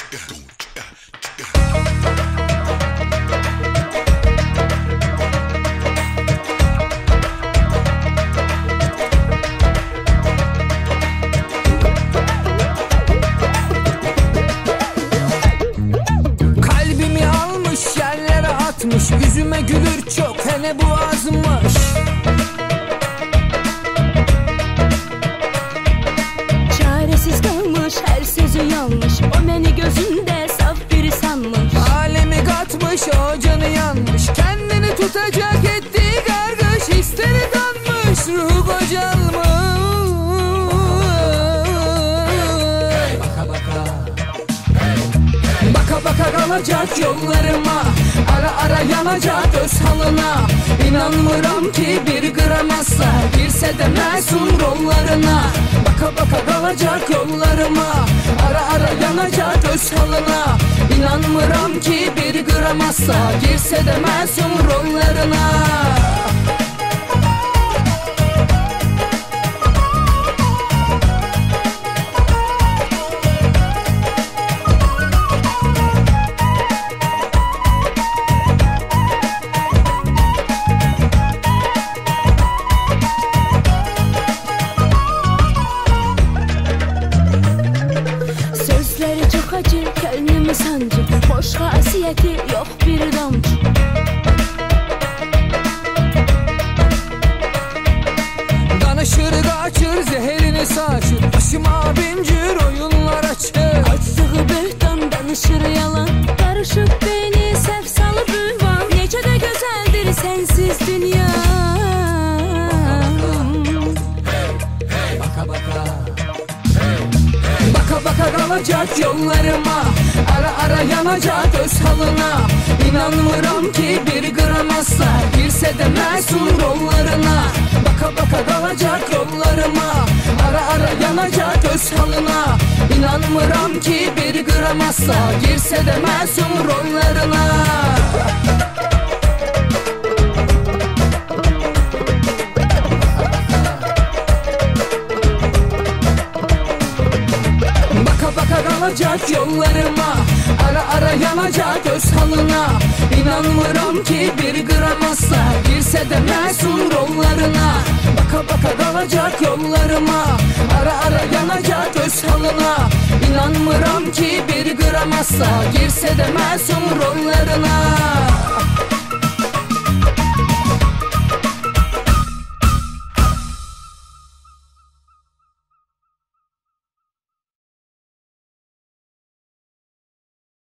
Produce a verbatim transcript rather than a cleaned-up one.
Kalbimi almış yerlere atmış, yüzüme gülür çok hele bu azmış. Çaresiz kalmış, her sözü yanlış. O beni gözünde saf biri sanmış. Alemi katmış, o canı yanmış. Kendini tutacak ettiği kargış. Hisleri kanmış, ruhu kocalmış. Baka baka Baka baka kalacak yollarıma. Ara ara yanacak öz halına. İnanmıram ki bir gram asla girse de masum rollarına. Baka baka kalacak yollarıma. Ara ara yanacak öz halına. İnanmıram ki bir gram asla girse de masum rollarına. Sözleri çok acı, gönlümü sancı. Boş hasiyeti yok bir damcı. Danışır kaçır, zeherini saçır. Başıma bincir oyunlar açır. Açtığı böhtan danışır yalan. Karışık beyni sef salıp ünvan. Nece de güzeldir sensiz dünya. Baka baka Baka baka kalacak yollarıma. Ara ara yanacak öz halına. İnanmıram ki bir gram asla girse de masum rollarına. Baka baka kalacak yollarıma. Ara ara yanacak öz halına. İnanmıram ki bir gram asla girse de masum rollarına. Baka baka kalacak yollarıma. Ara ara yanacak öz halına. İnanmıram ki bir gram asla girse de masum rollarına. Baka baka kalacak yollarıma. Ara ara yanacak öz halına. İnanmıram ki bir gram asla girse de masum rollarına.